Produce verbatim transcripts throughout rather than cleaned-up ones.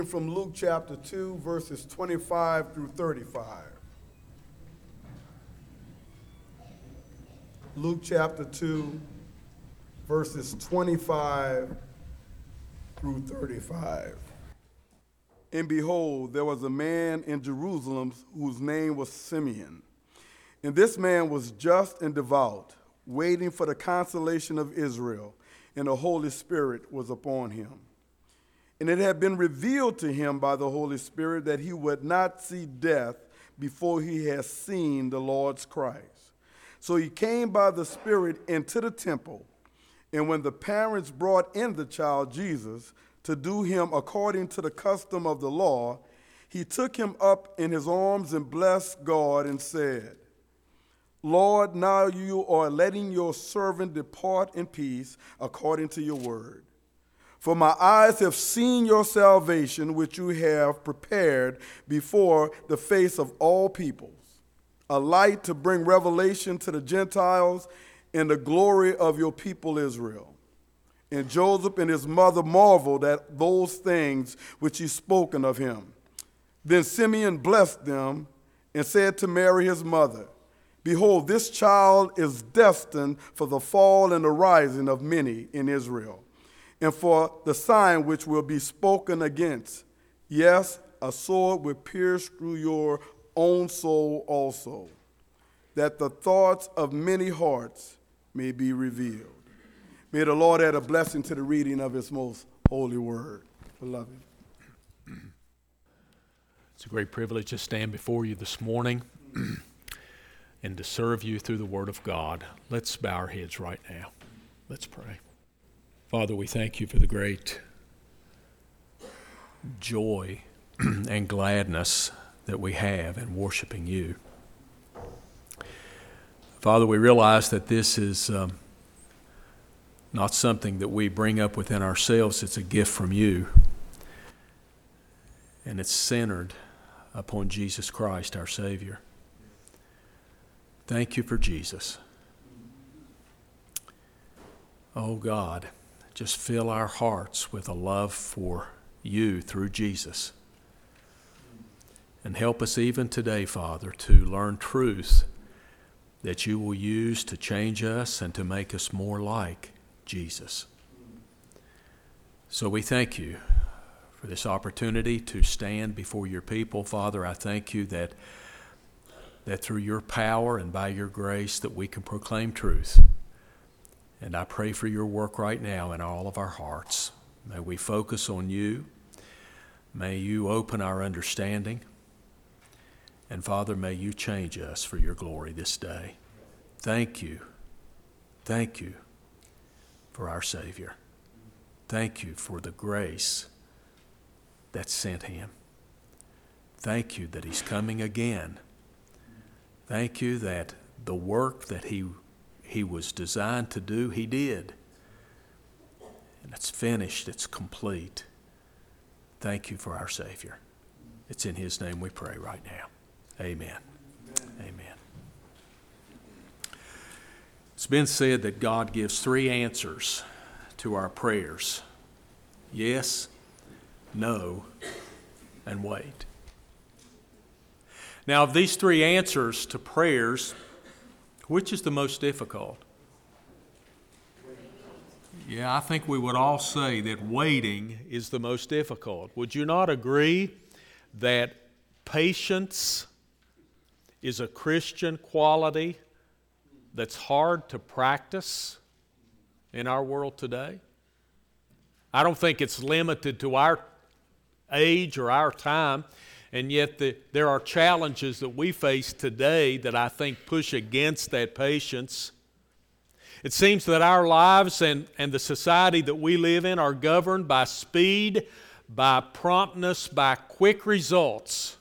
From Luke chapter two, verses twenty-five through thirty-five. Luke chapter two, verses twenty-five through thirty-five. And behold, there was a man in Jerusalem whose name was Simeon. And this man was just and devout, waiting for the consolation of Israel, and the Holy Spirit was upon him. And it had been revealed to him by the Holy Spirit that he would not see death before he had seen the Lord's Christ. So he came by the Spirit into the temple. And when the parents brought in the child Jesus to do him according to the custom of the law, he took him up in his arms and blessed God and said, Lord, now you are letting your servant depart in peace according to your word. For my eyes have seen your salvation, which you have prepared before the face of all peoples, a light to bring revelation to the Gentiles and the glory of your people Israel. And Joseph and his mother marveled at those things which he spoken of him. Then Simeon blessed them and said to Mary his mother, Behold, this child is destined for the fall and the rising of many in Israel, and for the sign which will be spoken against. Yes, a sword will pierce through your own soul also, that the thoughts of many hearts may be revealed. May the Lord add a blessing to the reading of his most holy word. Beloved. It's a great privilege to stand before you this morning and to serve you through the Word of God. Let's bow our heads right now. Let's pray. Father, we thank you for the great joy and gladness that we have in worshiping you. Father, we realize that this is um, not something that we bring up within ourselves. It's a gift from you. And it's centered upon Jesus Christ, our Savior. Thank you for Jesus. Oh God, just fill our hearts with a love for you through Jesus. And help us even today, Father, to learn truth that you will use to change us and to make us more like Jesus. So we thank you for this opportunity to stand before your people. Father, I thank you that that through your power and by your grace that we can proclaim truth. And I pray for your work right now in all of our hearts. May we focus on you. May you open our understanding. And Father, may you change us for your glory this day. Thank you. Thank you for our Savior. Thank you for the grace that sent him. Thank you that he's coming again. Thank you that the work that he he was designed to do, he did. And it's finished, it's complete. Thank you for our Savior. It's in his name we pray right now. Amen. Amen. Amen. It's been said that God gives three answers to our prayers. Yes, no, and wait. Now, of these three answers to prayers, which is the most difficult? Yeah, I think we would all say that waiting is the most difficult. Would you not agree that patience is a Christian quality that's hard to practice in our world today? I don't think it's limited to our age or our time. And yet the, there are challenges that we face today that I think push against that patience. It seems that our lives and, and the society that we live in are governed by speed, by promptness, by quick results.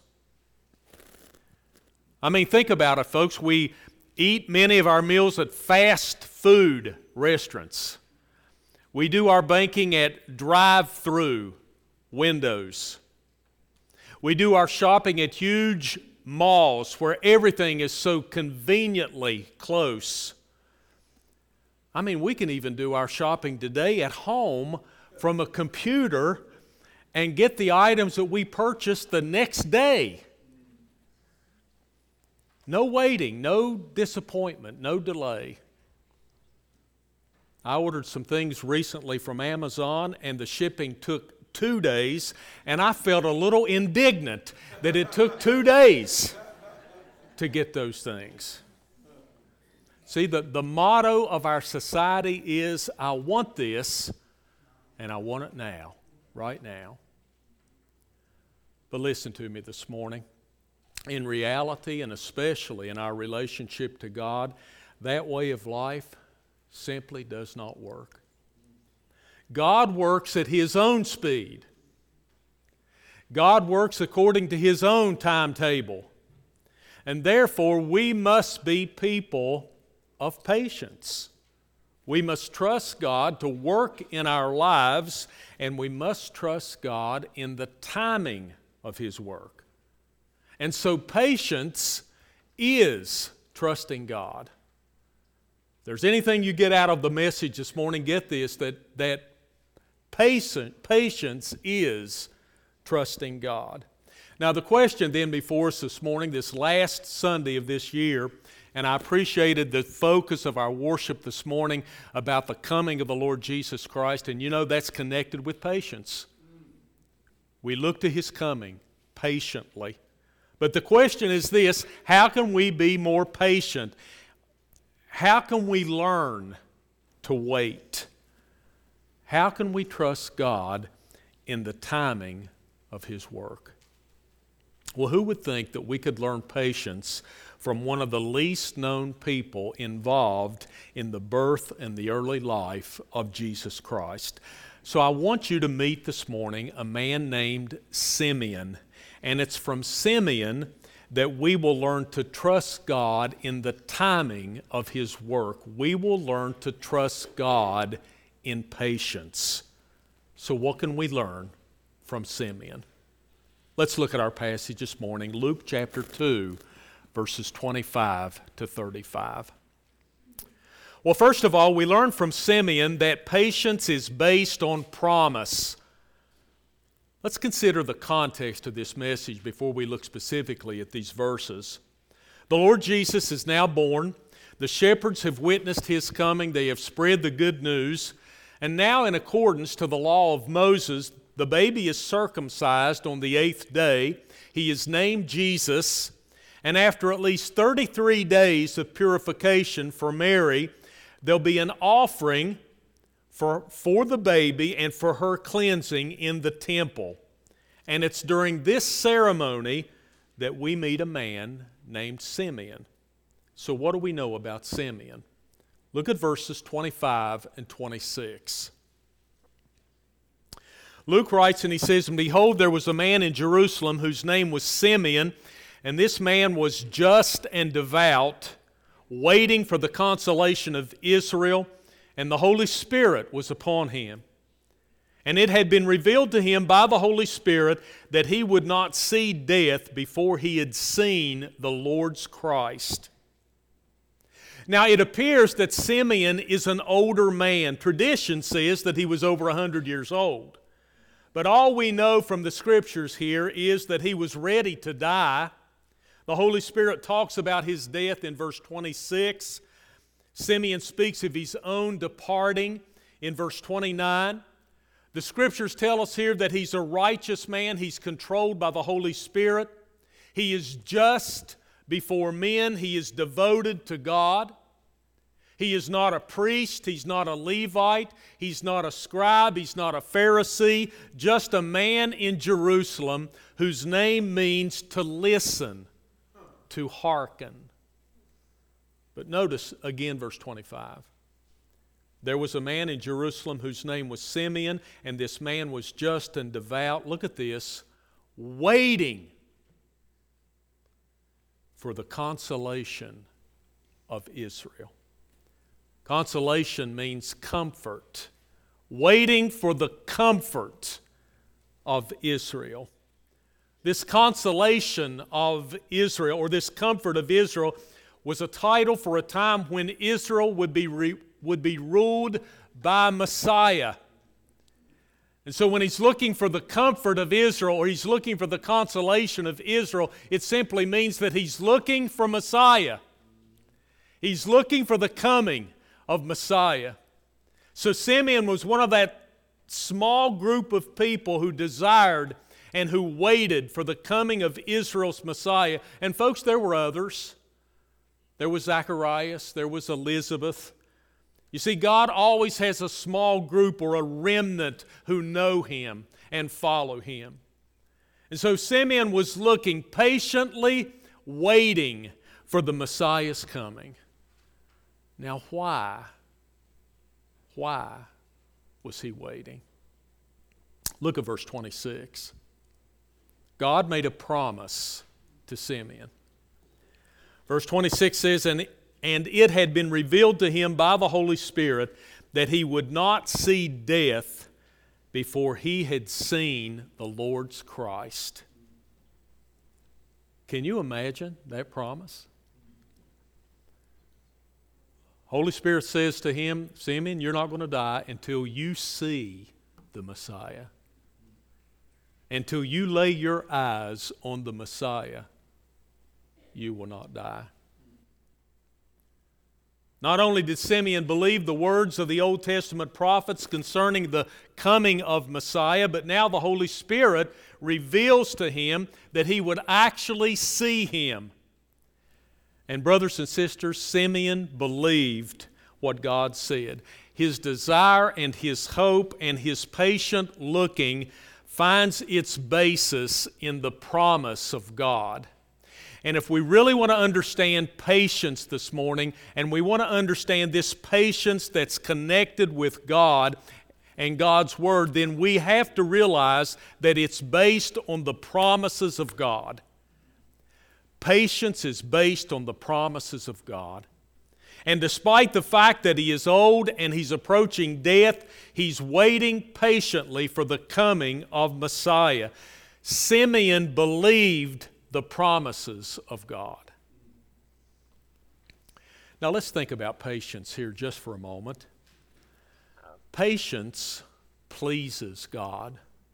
I mean, think about it, folks. We eat many of our meals at fast food restaurants. We do our banking at drive-through windows. We do our shopping at huge malls where everything is so conveniently close. I mean, we can even do our shopping today at home from a computer and get the items that we purchased the next day. No waiting, no disappointment, no delay. I ordered some things recently from Amazon, and the shipping took two days, and I felt a little indignant that it took two days to get those things. See, the, the motto of our society is, I want this, and I want it now, right now. But listen to me this morning. In reality, and especially in our relationship to God, that way of life simply does not work. God works at His own speed. God works according to His own timetable. And therefore, we must be people of patience. We must trust God to work in our lives, and we must trust God in the timing of His work. And so patience is trusting God. If there's anything you get out of the message this morning, get this, that, that patient, patience is trusting God. Now the question then before us this morning, this last Sunday of this year, and I appreciated the focus of our worship this morning about the coming of the Lord Jesus Christ, and you know that's connected with patience. We look to His coming patiently. But the question is this: how can we be more patient? How can we learn to wait? How can we trust God in the timing of His work? Well, who would think that we could learn patience from one of the least known people involved in the birth and the early life of Jesus Christ? So I want you to meet this morning a man named Simeon. And it's from Simeon that we will learn to trust God in the timing of His work. We will learn to trust God in patience. So what can we learn from Simeon? Let's look at our passage this morning, Luke chapter two, verses twenty-five to thirty-five. Well, first of all, we learn from Simeon that patience is based on promise. Let's consider the context of this message before we look specifically at these verses. The Lord Jesus is now born. The shepherds have witnessed His coming. They have spread the good news. And now, in accordance to the law of Moses, the baby is circumcised on the eighth day. He is named Jesus. And after at least thirty-three days of purification for Mary, there'll be an offering For, for the baby and for her cleansing in the temple. And it's during this ceremony that we meet a man named Simeon. So what do we know about Simeon? Look at verses twenty-five and twenty-six. Luke writes and he says, "And behold, there was a man in Jerusalem whose name was Simeon, and this man was just and devout, waiting for the consolation of Israel. And the Holy Spirit was upon him. And it had been revealed to him by the Holy Spirit that he would not see death before he had seen the Lord's Christ." Now it appears that Simeon is an older man. Tradition says that he was over one hundred years old. But all we know from the Scriptures here is that he was ready to die. The Holy Spirit talks about his death in verse twenty-six. Simeon speaks of his own departing in verse twenty-nine. The Scriptures tell us here that he's a righteous man. He's controlled by the Holy Spirit. He is just before men. He is devoted to God. He is not a priest. He's not a Levite. He's not a scribe. He's not a Pharisee. Just a man in Jerusalem whose name means to listen, to hearken. But notice again verse twenty-five. There was a man in Jerusalem whose name was Simeon, and this man was just and devout. Look at this. Waiting for the consolation of Israel. Consolation means comfort. Waiting for the comfort of Israel. This consolation of Israel, or this comfort of Israel, was a title for a time when Israel would be, re, would be ruled by Messiah. And so when he's looking for the comfort of Israel, or he's looking for the consolation of Israel, it simply means that he's looking for Messiah. He's looking for the coming of Messiah. So Simeon was one of that small group of people who desired and who waited for the coming of Israel's Messiah. And folks, there were others. There was Zacharias, there was Elizabeth. You see, God always has a small group or a remnant who know Him and follow Him. And so Simeon was looking, patiently waiting for the Messiah's coming. Now why? Why was he waiting? Look at verse twenty-six. God made a promise to Simeon. Verse twenty-six says, and And it had been revealed to him by the Holy Spirit that he would not see death before he had seen the Lord's Christ. Can you imagine that promise? Holy Spirit says to him, Simeon, you're not going to die until you see the Messiah. Until you lay your eyes on the Messiah, you will not die. Not only did Simeon believe the words of the Old Testament prophets concerning the coming of Messiah, but now the Holy Spirit reveals to him that he would actually see him. And brothers and sisters, Simeon believed what God said. His desire and his hope and his patient looking finds its basis in the promise of God. And if we really want to understand patience this morning, and we want to understand this patience that's connected with God and God's Word, then we have to realize that it's based on the promises of God. Patience is based on the promises of God. And despite the fact that he is old and he's approaching death, he's waiting patiently for the coming of Messiah. Simeon believed the promises of God. Now let's think about patience here just for a moment. Patience pleases God.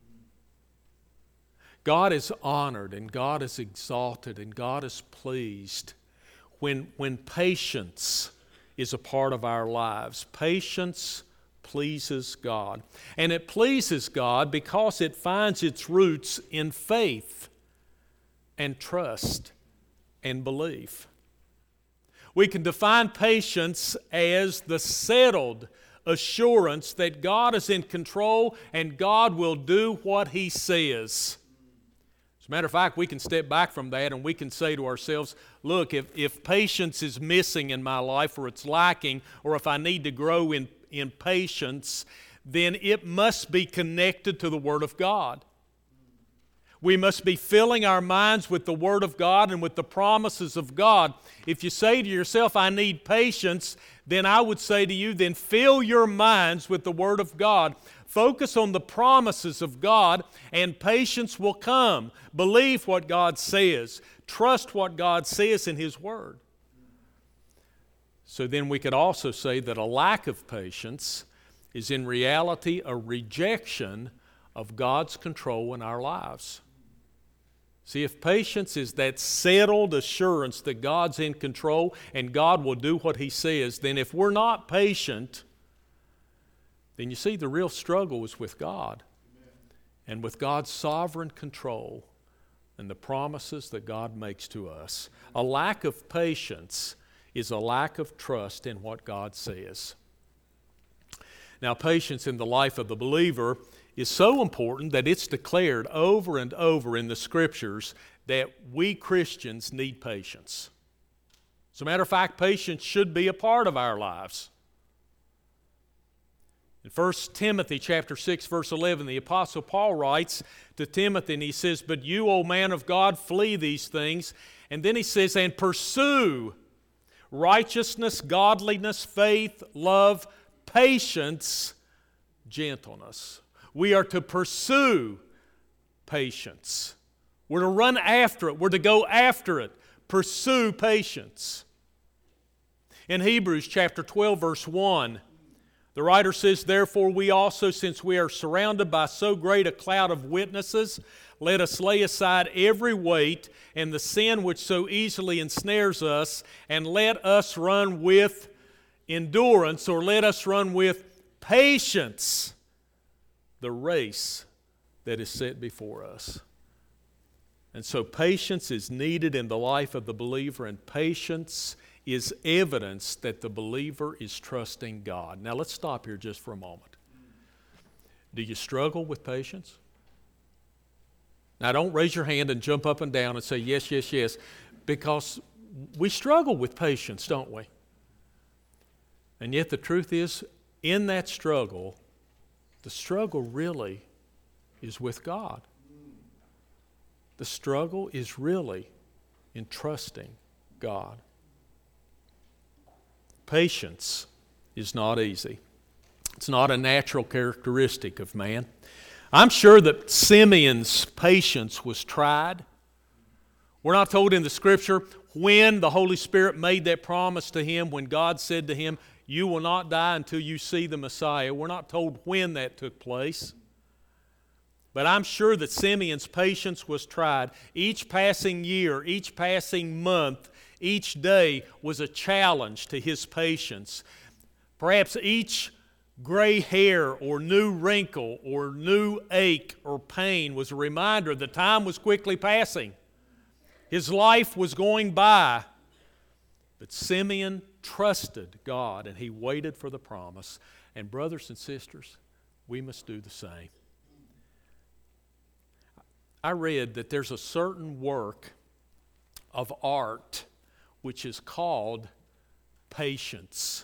God is honored and God is exalted and God is pleased when, when patience is a part of our lives. Patience pleases God. And it pleases God because it finds its roots in faith and trust and belief. We can define patience as the settled assurance that God is in control and God will do what He says. As a matter of fact, we can step back from that and we can say to ourselves, look, if, if patience is missing in my life or it's lacking, or if I need to grow in, in patience, then it must be connected to the Word of God. We must be filling our minds with the Word of God and with the promises of God. If you say to yourself, I need patience, then I would say to you, then fill your minds with the Word of God. Focus on the promises of God and patience will come. Believe what God says. Trust what God says in His Word. So then we could also say that a lack of patience is in reality a rejection of God's control in our lives. See, if patience is that settled assurance that God's in control and God will do what He says, then if we're not patient, then you see the real struggle is with God and with God's sovereign control and the promises that God makes to us. A lack of patience is a lack of trust in what God says. Now, patience in the life of the believer is so important that it's declared over and over in the Scriptures that we Christians need patience. As a matter of fact, patience should be a part of our lives. In First Timothy chapter six, verse eleven, the Apostle Paul writes to Timothy and he says, but you, O man of God, flee these things. And then he says, and pursue righteousness, godliness, faith, love, patience, gentleness. We are to pursue patience. We're to run after it. We're to go after it. Pursue patience. In Hebrews chapter twelve, verse one, The writer says, "Therefore we also, since we are surrounded by so great a cloud of witnesses, let us lay aside every weight and the sin which so easily ensnares us, and let us run with endurance," or let us run with patience, "the race that is set before us." And so patience is needed in the life of the believer, and patience is evidence that the believer is trusting God. Now let's stop here just for a moment. Do you struggle with patience? Now don't raise your hand and jump up and down and say yes, yes, yes, because we struggle with patience, don't we? And yet the truth is, in that struggle, the struggle really is with God. The struggle is really in trusting God. Patience is not easy. It's not a natural characteristic of man. I'm sure that Simeon's patience was tried. We're not told in the Scripture when the Holy Spirit made that promise to him, when God said to him, "You will not die until you see the Messiah." We're not told when that took place. But I'm sure that Simeon's patience was tried. Each passing year, each passing month, each day was a challenge to his patience. Perhaps each gray hair or new wrinkle or new ache or pain was a reminder that time was quickly passing. His life was going by. But Simeon trusted God and he waited for the promise. And brothers and sisters, we must do the same. I read that there's a certain work of art which is called patience.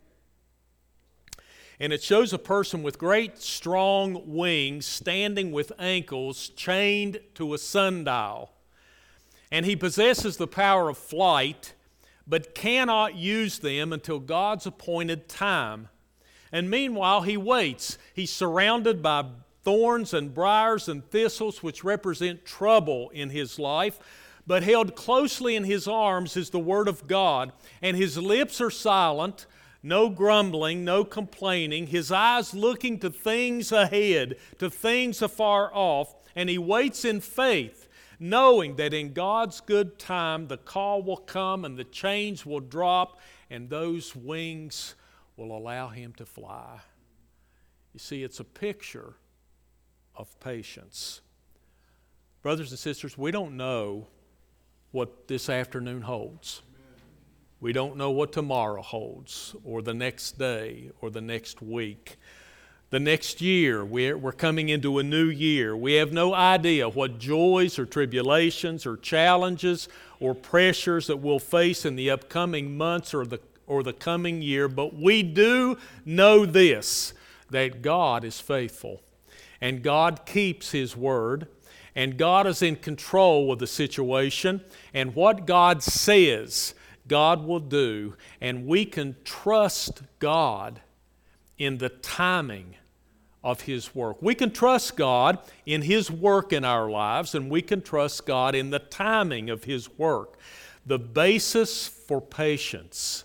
And it shows a person with great strong wings standing with ankles chained to a sundial. And he possesses the power of flight, but cannot use them until God's appointed time. And meanwhile, he waits. He's surrounded by thorns and briars and thistles, which represent trouble in his life. But held closely in his arms is the Word of God, and his lips are silent, no grumbling, no complaining, his eyes looking to things ahead, to things afar off, and he waits in faith, knowing that in God's good time the call will come and the chains will drop and those wings will allow him to fly. You see, it's a picture of patience. Brothers and sisters, we don't know what this afternoon holds. We don't know what tomorrow holds, or the next day, or the next week. The next year, we're, we're coming into a new year. We have no idea what joys or tribulations or challenges or pressures that we'll face in the upcoming months or the, or the coming year, but we do know this, that God is faithful, and God keeps His word, and God is in control of the situation, and what God says, God will do, and we can trust God in the timing of His work. We can trust God in His work in our lives, and we can trust God in the timing of His work. The basis for patience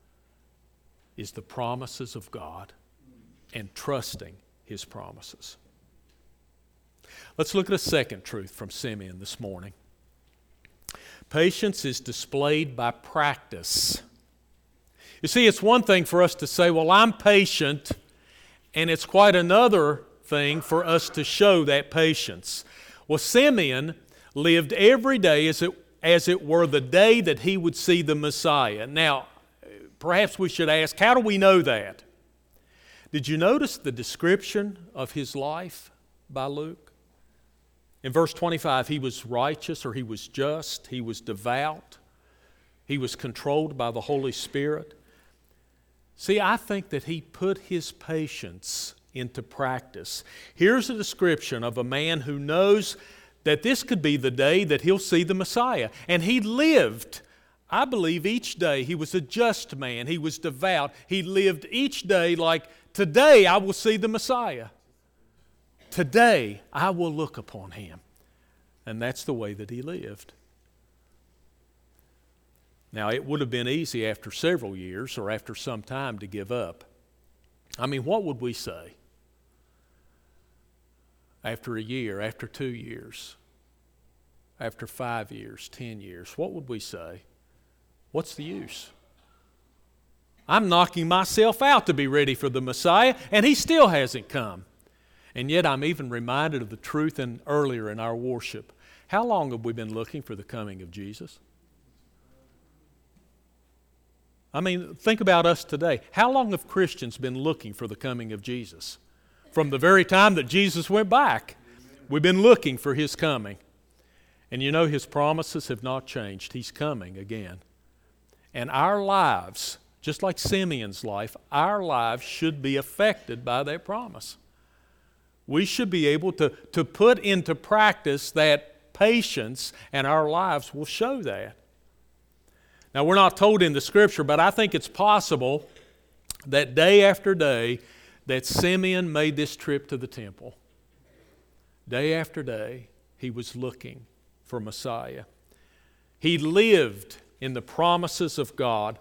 is the promises of God and trusting His promises. Let's look at a second truth from Simeon this morning. Patience is displayed by practice. You see, it's one thing for us to say, well, I'm patient, and it's quite another thing for us to show that patience. Well, Simeon lived every day as it, as it were the day that he would see the Messiah. Now, perhaps we should ask, how do we know that? Did you notice the description of his life by Luke? In verse twenty-five, he was righteous, or he was just, he was devout, he was controlled by the Holy Spirit. See, I think that he put his patience into practice. Here's a description of a man who knows that this could be the day that he'll see the Messiah. And he lived, I believe, each day. He was a just man. He was devout. He lived each day like, today I will see the Messiah. Today I will look upon Him. And that's the way that he lived. Now, it would have been easy after several years or after some time to give up. I mean, what would we say after a year, after two years, after five years, ten years? What would we say? What's the use? I'm knocking myself out to be ready for the Messiah, and He still hasn't come. And yet I'm even reminded of the truth in, earlier in our worship. How long have we been looking for the coming of Jesus? I mean, think about us today. How long have Christians been looking for the coming of Jesus? From the very time that Jesus went back, we've been looking for His coming. And you know, His promises have not changed. He's coming again. And our lives, just like Simeon's life, our lives should be affected by that promise. We should be able to, to put into practice that patience, and our lives will show that. Now, we're not told in the Scripture, but I think it's possible that day after day that Simeon made this trip to the temple. Day after day, he was looking for Messiah. He lived in the promises of God.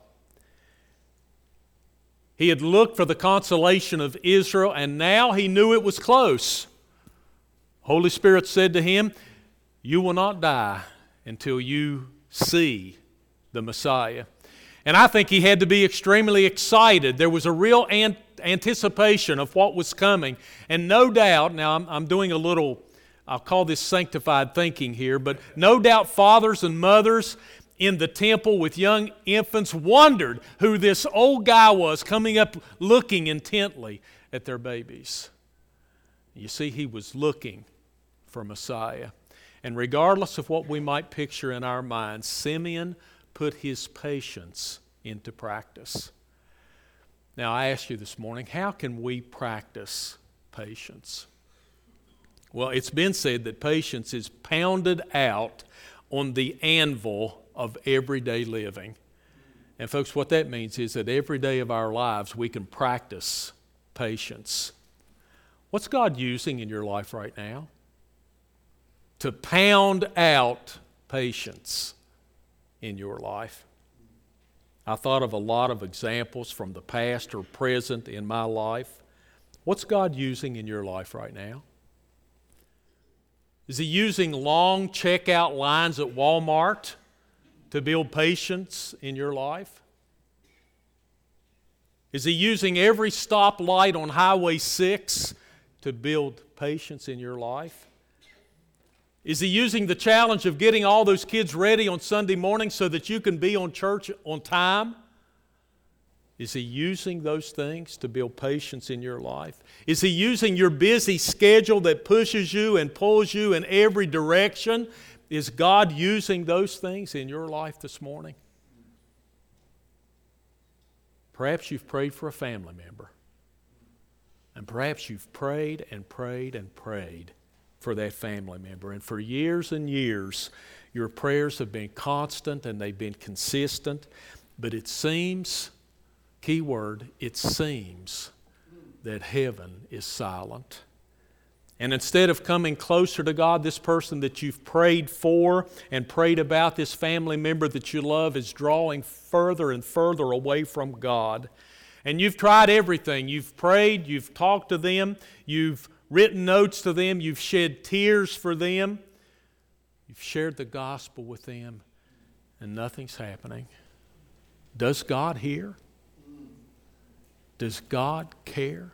He had looked for the consolation of Israel, and now he knew it was close. Holy Spirit said to him, "You will not die until you see the Messiah." And I think he had to be extremely excited. There was a real an- anticipation of what was coming. And no doubt, now I'm, I'm doing a little, I'll call this sanctified thinking here, but no doubt fathers and mothers in the temple with young infants wondered who this old guy was coming up looking intently at their babies. You see, he was looking for Messiah. And regardless of what we might picture in our minds, Simeon put his patience into practice. Now, I ask you this morning, how can we practice patience? Well, it's been said that patience is pounded out on the anvil of everyday living. And folks, what that means is that every day of our lives we can practice patience. What's God using in your life right now to pound out patience in your life? I thought of a lot of examples from the past or present in my life. What's God using in your life right now? Is He using long checkout lines at Walmart to build patience in your life? Is He using every stoplight on Highway six to build patience in your life? Is He using the challenge of getting all those kids ready on Sunday morning so that you can be on church on time? Is He using those things to build patience in your life? Is He using your busy schedule that pushes you and pulls you in every direction? Is God using those things in your life this morning? Perhaps you've prayed for a family member. And perhaps you've prayed and prayed and prayed for that family member. And for years and years, your prayers have been constant and they've been consistent. But it seems, key word, it seems that heaven is silent. And instead of coming closer to God, this person that you've prayed for and prayed about, this family member that you love, is drawing further and further away from God. And you've tried everything. You've prayed, you've talked to them, you've written notes to them, you've shed tears for them, you've shared the gospel with them, and nothing's happening. Does God hear? Does God care?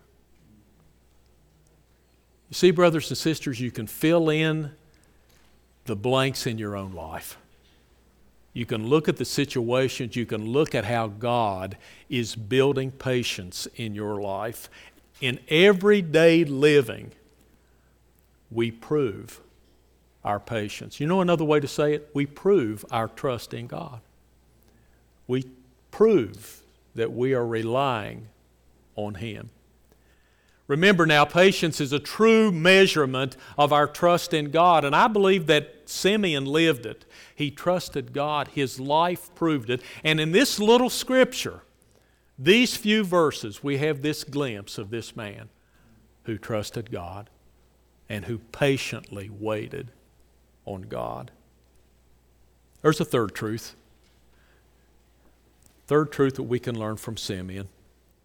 You see, brothers and sisters, you can fill in the blanks in your own life. You can look at the situations, you can look at how God is building patience in your life. In everyday living, we prove our patience. You know another way to say it? We prove our trust in God. We prove that we are relying on Him. Remember now, patience is a true measurement of our trust in God, and I believe that Simeon lived it. He trusted God. His life proved it. And in this little scripture, these few verses, we have this glimpse of this man who trusted God and who patiently waited on God. There's a third truth. Third truth that we can learn from Simeon.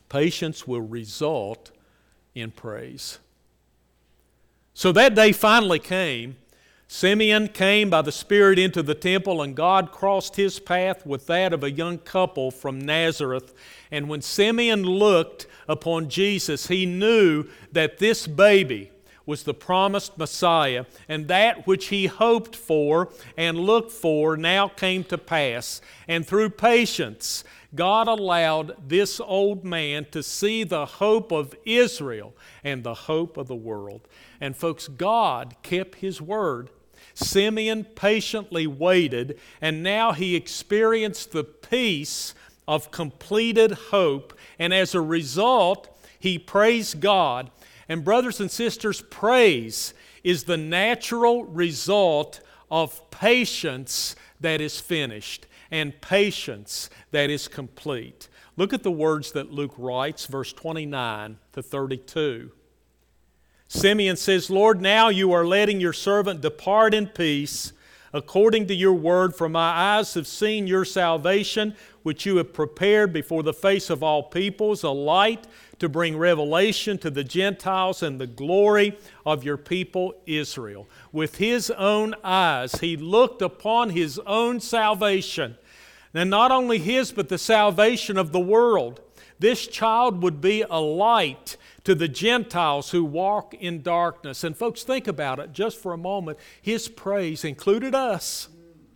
patience will result in praise. So that day finally came. Simeon came by the Spirit into the temple, and God crossed his path with that of a young couple from Nazareth. And when Simeon looked upon Jesus, he knew that this baby was the promised Messiah, and that which he hoped for and looked for now came to pass. And through patience, God allowed this old man to see the hope of Israel and the hope of the world. And folks, God kept His word. Simeon patiently waited, and now he experienced the peace of completed hope, and as a result, he praised God. And brothers and sisters, praise is the natural result of patience that is finished and patience that is complete. Look at the words that Luke writes, verse twenty-nine to thirty-two. Simeon says, Lord, now you are letting your servant depart in peace according to your word, for my eyes have seen your salvation, which you have prepared before the face of all peoples, a light to bring revelation to the Gentiles and the glory of your people Israel. With his own eyes, he looked upon his own salvation. And not only his, but the salvation of the world. This child would be a light to the Gentiles who walk in darkness. And folks, think about it just for a moment. His praise included us.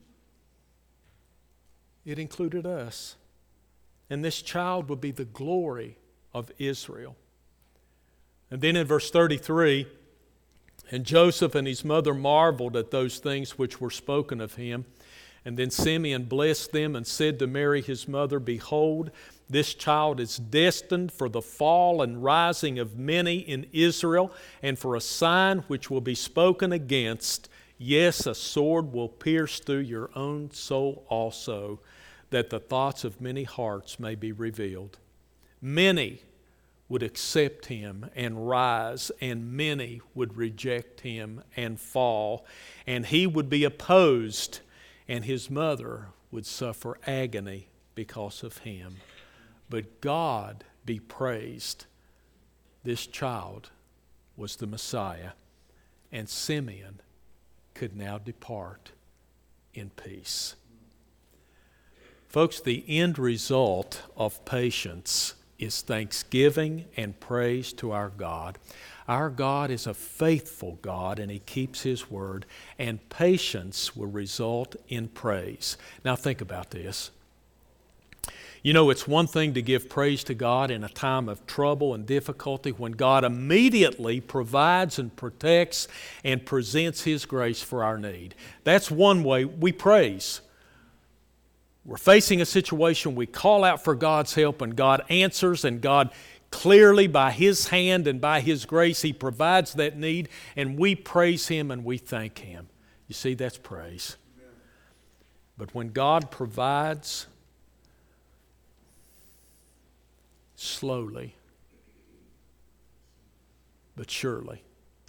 It included us. And this child would be the glory of Israel. And then in verse thirty-three, and Joseph and his mother marveled at those things which were spoken of him. And then Simeon blessed them and said to Mary his mother, Behold, this child is destined for the fall and rising of many in Israel, and for a sign which will be spoken against. Yes, a sword will pierce through your own soul also, that the thoughts of many hearts may be revealed. Many would accept him and rise, and many would reject him and fall, and he would be opposed, and his mother would suffer agony because of him. But God be praised, this child was the Messiah, and Simeon could now depart in peace. Folks, the end result of patience is thanksgiving and praise to our God. Our God is a faithful God, and He keeps His word, and patience will result in praise. Now think about this. You know, it's one thing to give praise to God in a time of trouble and difficulty when God immediately provides and protects and presents His grace for our need. That's one way we praise. We're facing a situation, we call out for God's help, and God answers, and God clearly by His hand and by His grace, He provides that need, and we praise Him and we thank Him. You see, that's praise. Amen. But when God provides slowly but surely,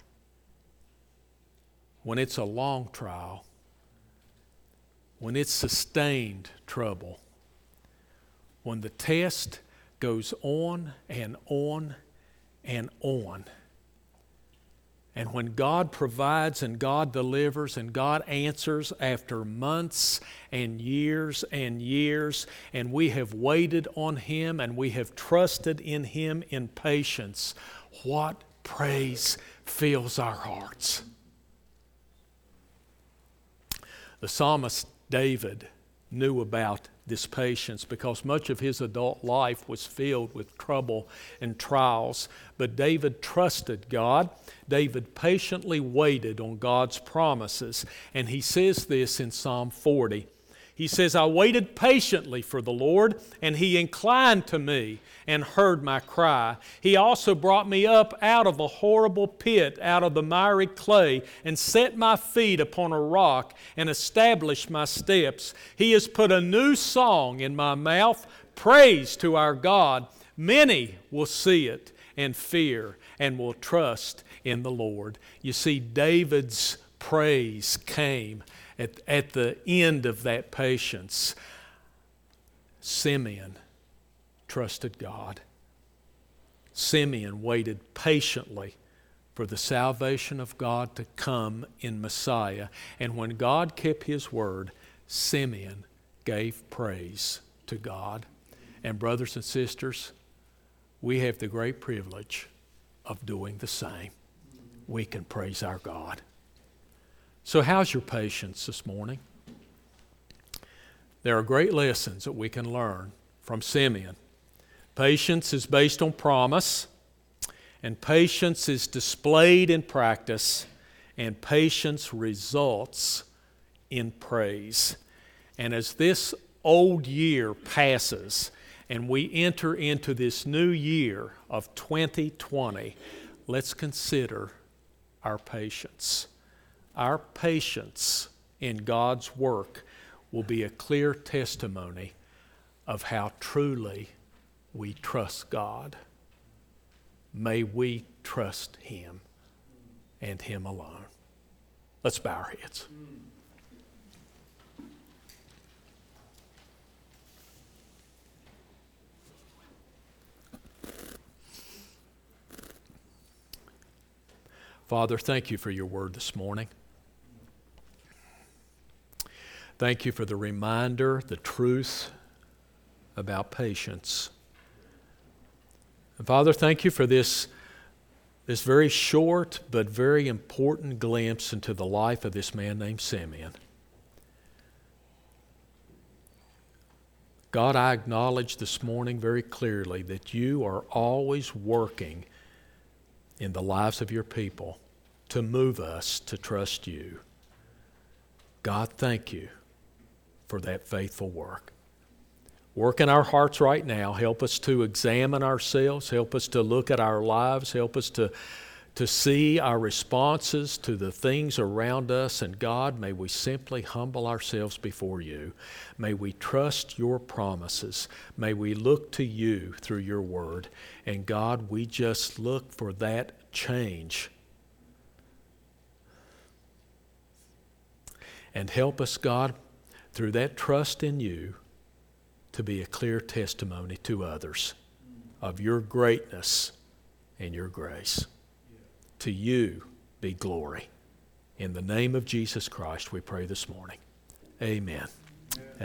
when it's a long trial, when it's sustained trouble, when the test goes on and on and on, and when God provides and God delivers and God answers after months and years and years, and we have waited on Him and we have trusted in Him in patience, what praise fills our hearts. The psalmist David knew about this patience because much of his adult life was filled with trouble and trials. But David trusted God. David patiently waited on God's promises. And he says this in Psalm forty. He says, I waited patiently for the Lord, and He inclined to me and heard my cry. He also brought me up out of a horrible pit, out of the miry clay, and set my feet upon a rock and established my steps. He has put a new song in my mouth, praise to our God. Many will see it and fear and will trust in the Lord. You see, David's praise came At, at the end of that patience. Simeon trusted God. Simeon waited patiently for the salvation of God to come in Messiah. And when God kept His word, Simeon gave praise to God. And brothers and sisters, we have the great privilege of doing the same. We can praise our God. So how's your patience this morning? There are great lessons that we can learn from Simeon. Patience is based on promise, and patience is displayed in practice, and patience results in praise. And as this old year passes and we enter into this new year of twenty twenty, let's consider our patience. Our patience in God's work will be a clear testimony of how truly we trust God. May we trust Him and Him alone. Let's bow our heads. Father, thank you for your word this morning. Thank you for the reminder, the truth about patience. And Father, thank you for this, this very short but very important glimpse into the life of this man named Simeon. God, I acknowledge this morning very clearly that you are always working in the lives of your people to move us to trust you. God, thank you for that faithful work. Work in our hearts right now. Help us to examine ourselves. Help us to look at our lives. Help us to, to see our responses to the things around us. And God, may we simply humble ourselves before you. May we trust your promises. May we look to you through your word. And God, we just look for that change. And help us, God, through that trust in you, to be a clear testimony to others of your greatness and your grace. To you be glory. In the name of Jesus Christ, we pray this morning. Amen.